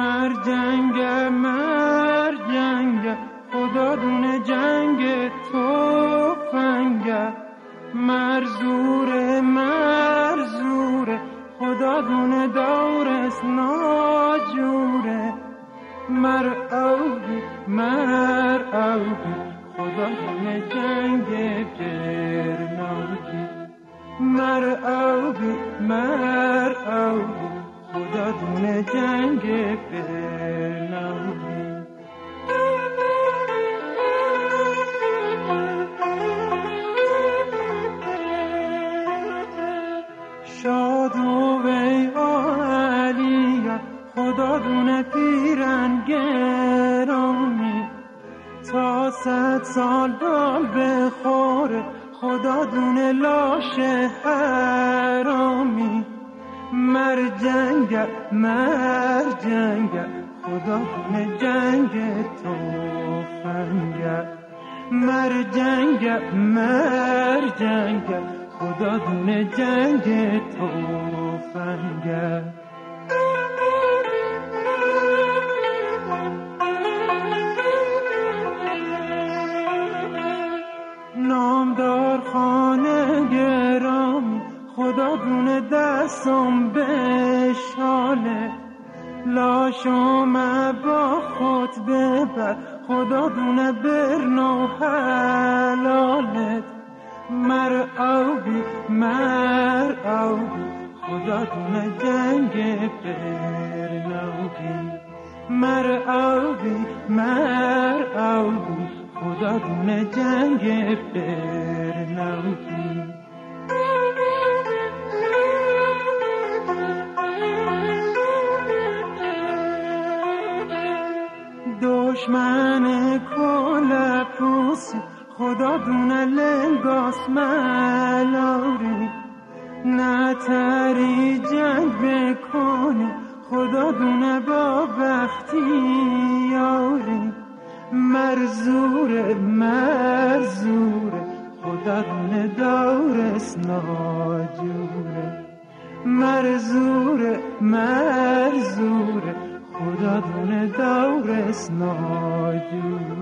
مر جنگ خدا دونه جنگ توفنگه، مر زوره خدا دونه دورس ناجوره، مر اوگی خدا دونه جنگ گرناگی، مر اوگی خدا دونه جنگ گرناگی. شاد و وی علیه خدا دونه پیرن گرامی، تا 100 سال دال بخوره خدا دونه لاشه حرامی، مر جنگ خدا دونه جنگ توفنگه، مر جنگ خدا دونه جنگ توفنگه. نامدار خانه گرامی خدا دونه دستم بشاله، لاشم با خود ببر خدا دونه برنو حلالت، مر اوگی خدا دونه جنگ برنوگی، مر اوگی خدا دونه جنگ برنوگی. دشمن کل پوسی خدا دونه لنگاس ملاری، نتری جنگ بکنی خدا دونه با بختی یاری، مر زوره خدا دونه دورس ناجوره، مر زوره خدا دونه دورس ناجوره.